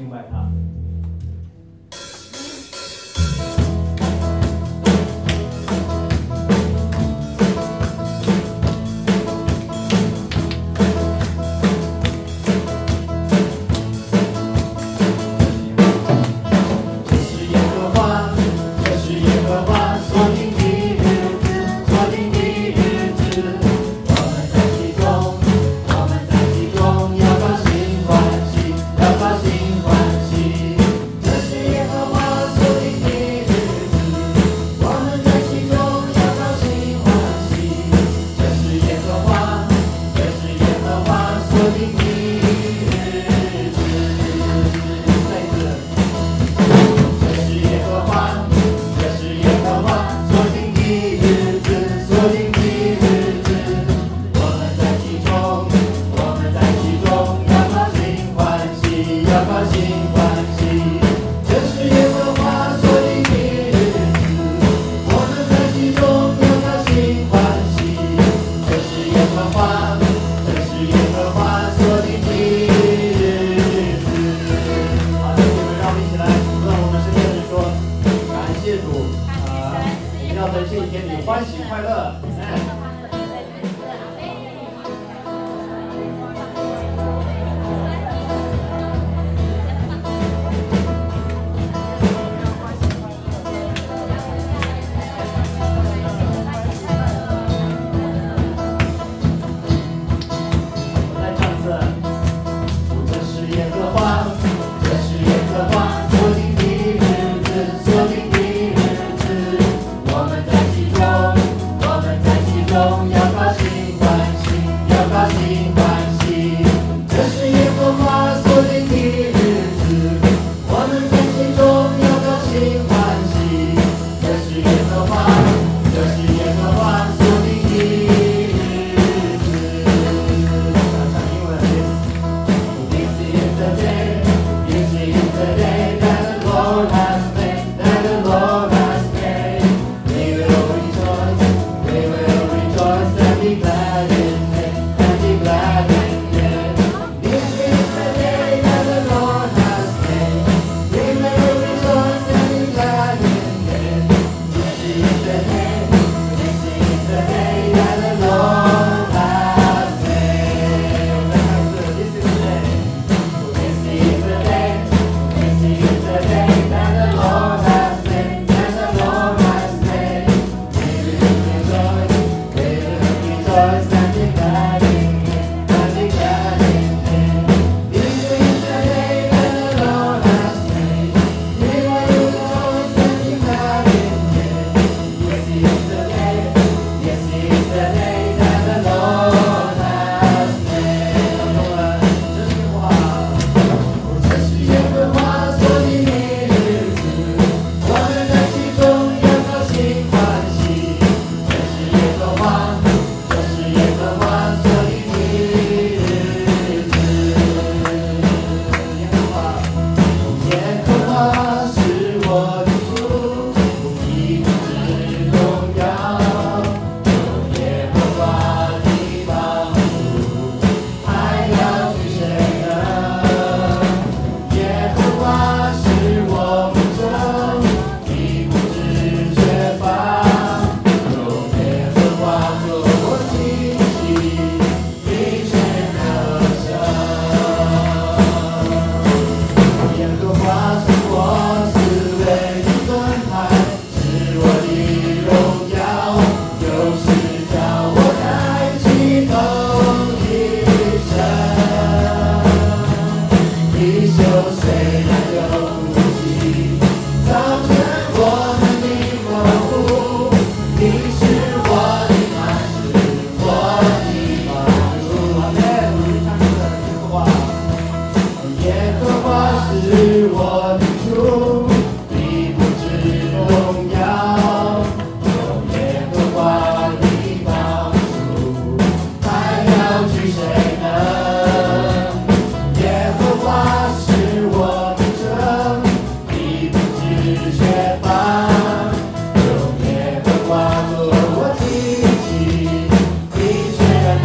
敬拜他。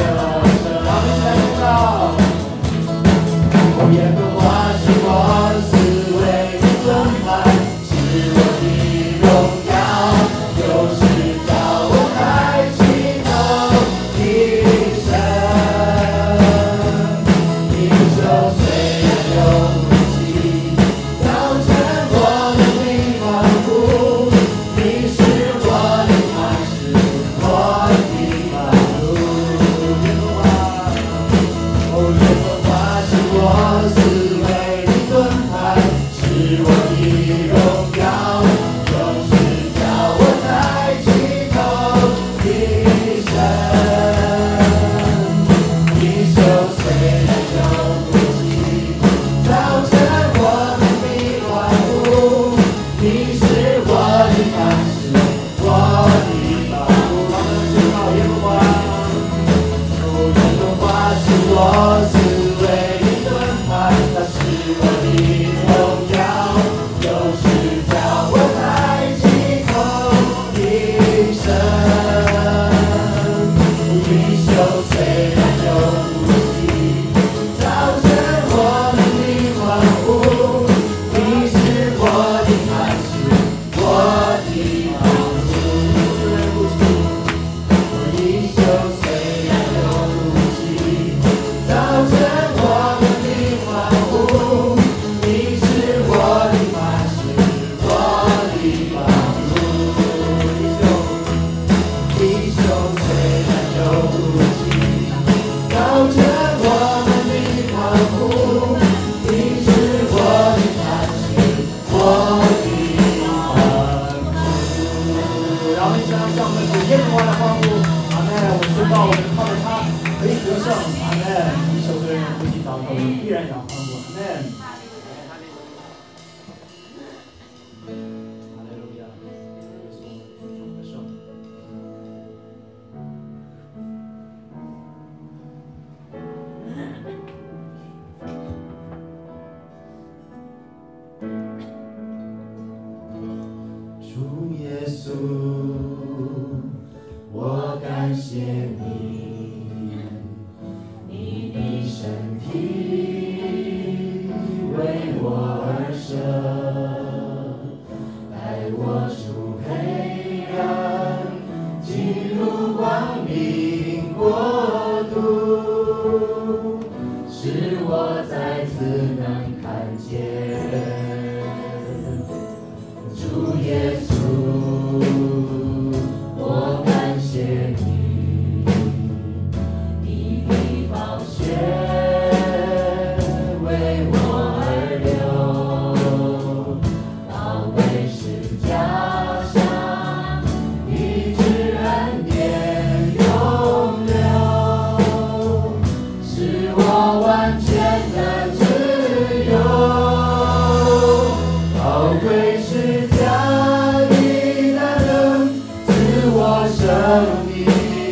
耶和华是我。 稣，我感谢你，你的身体为我而舍，带我出黑暗，进入光明国度，使我再次能看见。主耶稣，我感谢你，你的宝血为我而流，宝贵是家乡，一直恩典永留，使我完全的自由，宝贵是生命，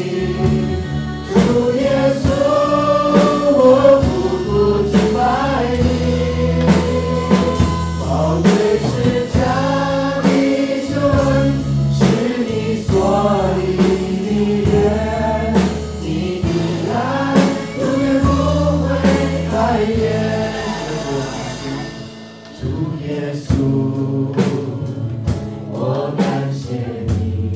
主耶稣，我匍匐敬拜你。宝贵是家的救恩，是你所立的约，你的爱永远不会改变。主耶稣，我感谢你。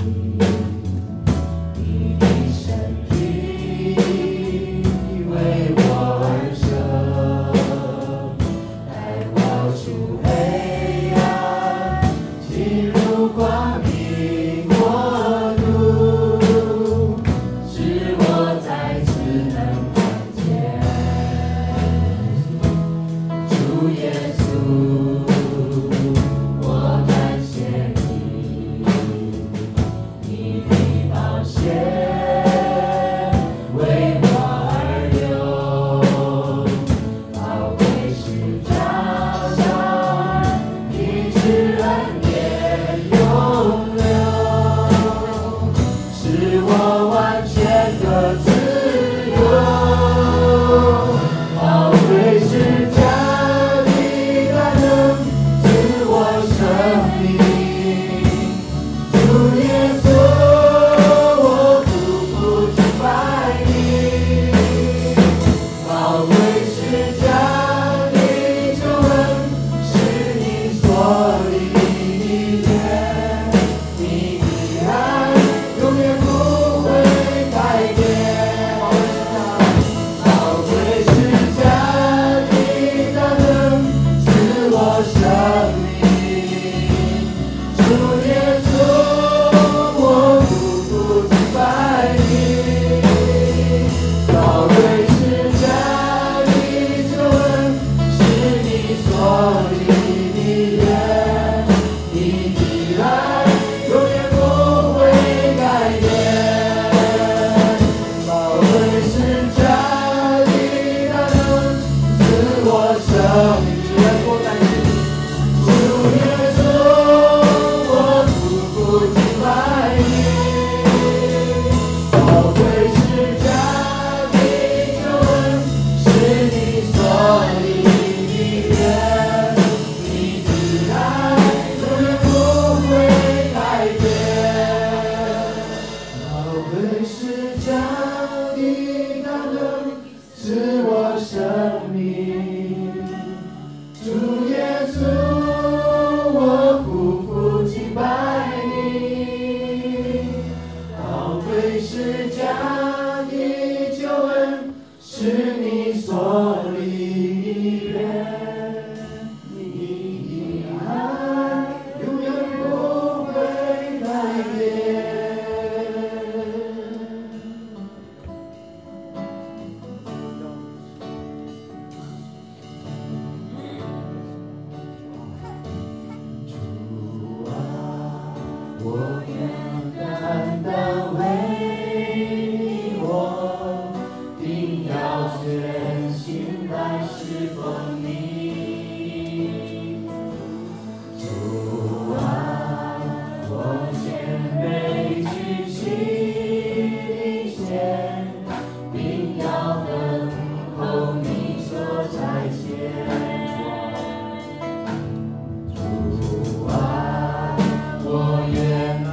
我愿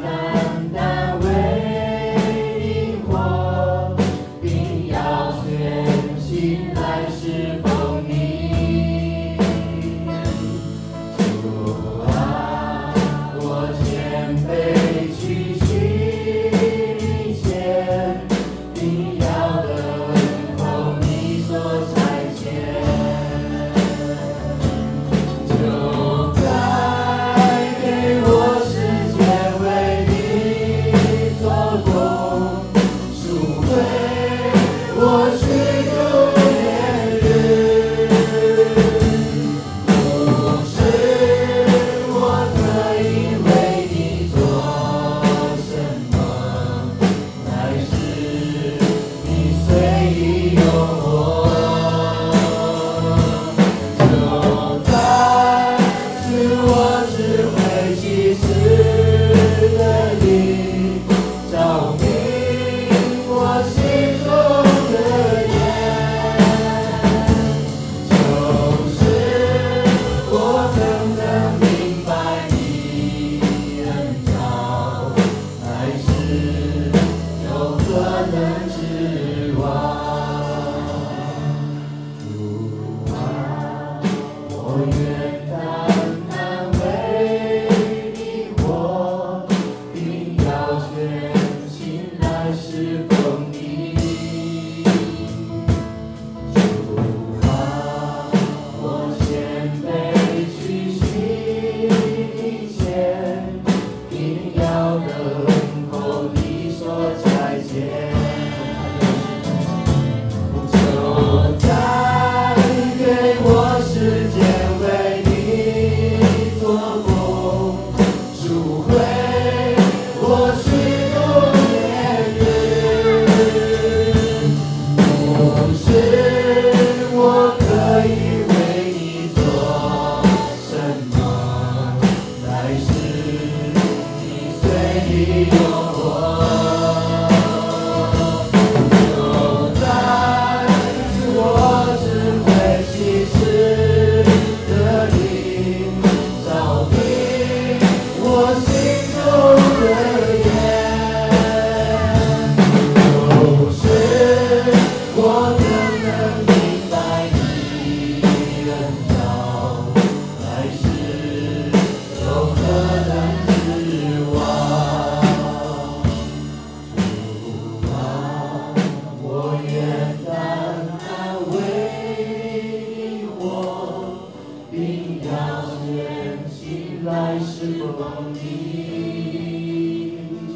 并要使人信赖是公义。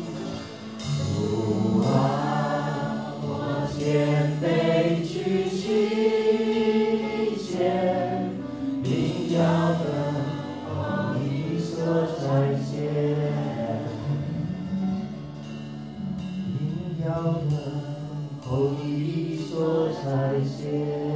主啊，我谦卑屈膝前，并要等你所差遣，并要等你所差遣。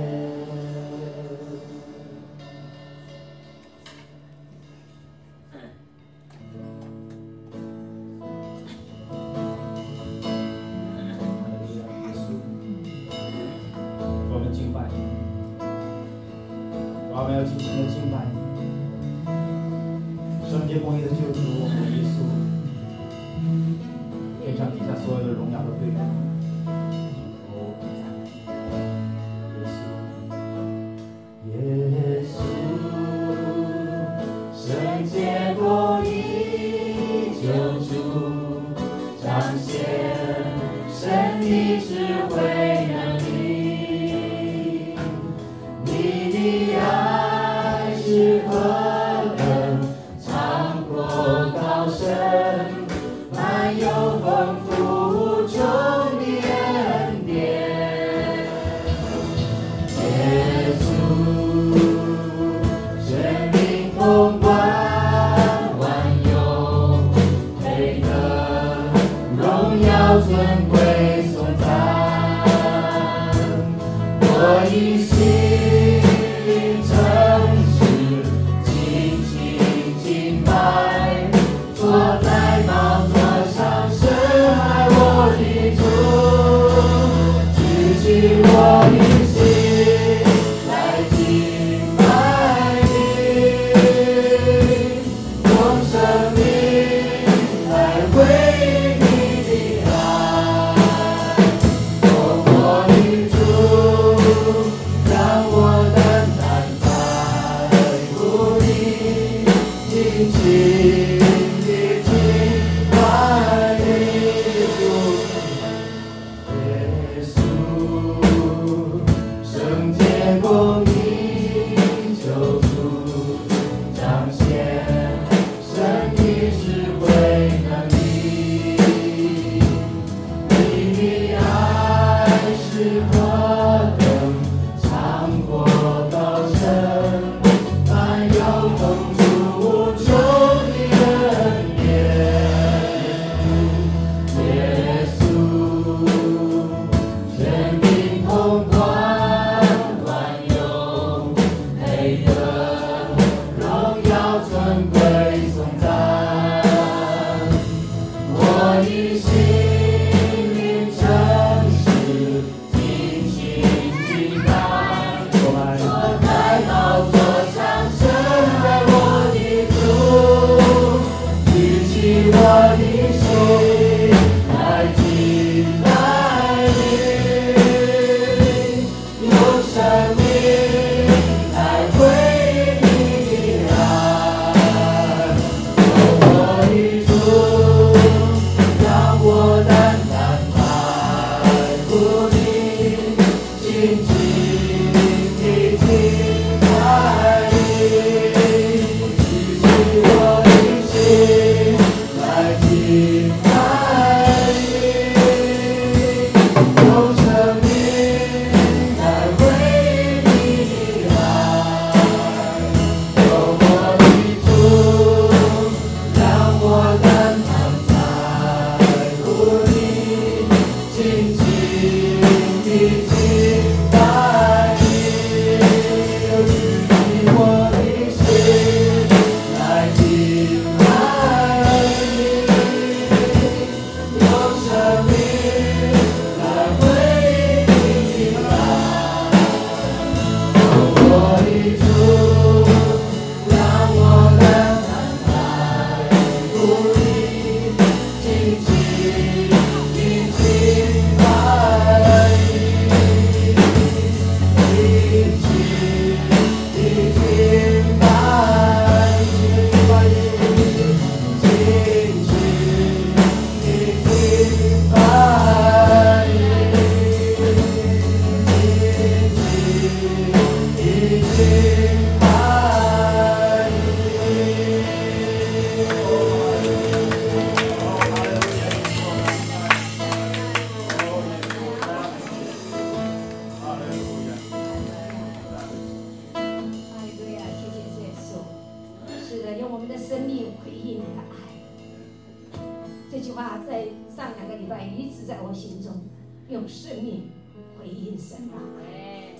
用我们的生命回应你的爱。这句话在上2个礼拜一直在我心中，用生命回应神的爱。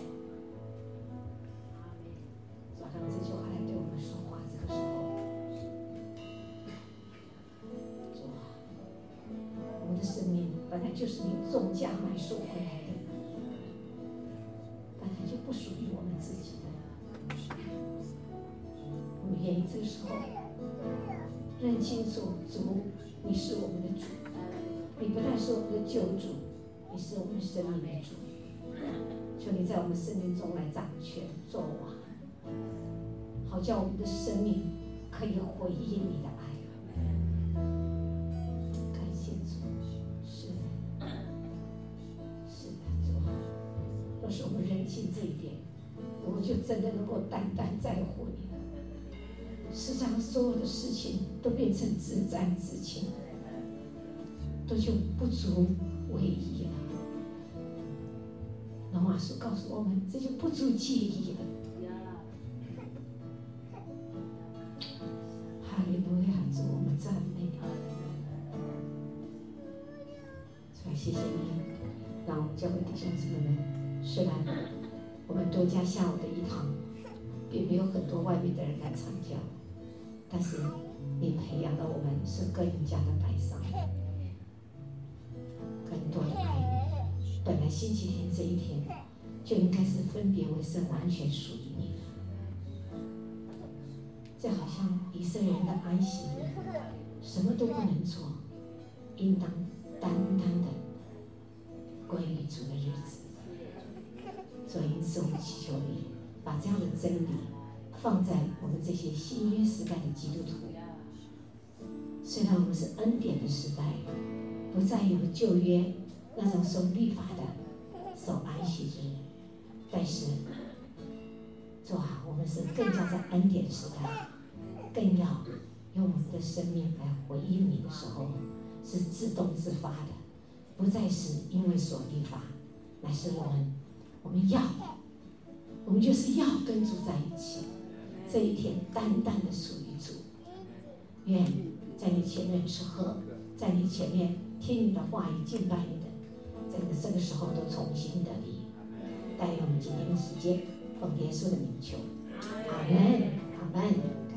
主啊，让这句话来对我们说话。这个时候，主啊，我们的生命本来就是你重价买赎回来的，本来就不属于我们自己的。我们愿意这个时候认清楚，主，你是我们的主，你不但是我们的救主，你是我们生命的主。求你在我们生命中来掌权作王，好叫我们的生命可以回应你的爱。感谢主，是的，是的，主啊，若是我们认清这一点，我们就真的能够单单在乎你了。世上所有的事情都变成自战自清，都就不足为意了。罗马书告诉我们，这就不足介意了。哈利路亚，主，我们赞美你。主啊，谢谢你，让我们教会弟兄姊妹们，虽然我们多加下午的一堂，并没有很多外面的人来参加，但是你培养了我们是更加的摆上，更多的爱你。本来星期天这一天就应该是分别为圣，完全属于你的。这好像以色列人的安息日，什么都不能做，应当单单的归于主的日子。所以因此我们祈求你把这样的真理放在我们这些新约时代的基督徒。虽然我们是恩典的时代，不再有旧约那种守律法的、守安息日，但是主啊，我们是更加在恩典的时代，更要用我们的生命来回应你的时候，是自动自发的，不再是因为守律法，乃是我们就是要跟主在一起。这一天单单的属于主。愿在你前面吃喝，在你前面听你的话语、敬拜你的，在这个时候都重新得力。带领我们今天的时间，奉耶稣的名求，阿门，阿门。